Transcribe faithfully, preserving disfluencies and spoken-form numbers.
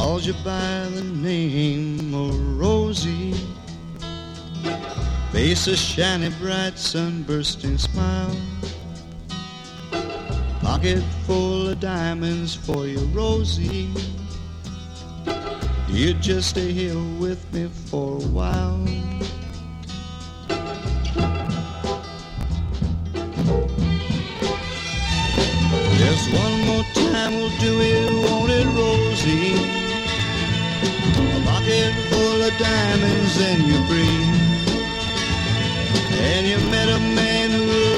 called you by the name of Rosie. Face a shiny, bright, sunbursting smile. Pocket full of diamonds for you, Rosie. You just stay here with me for a while. Just one more time we'll do it, won't it, Rosie? A pocket full of diamonds and you're free. And you met a man who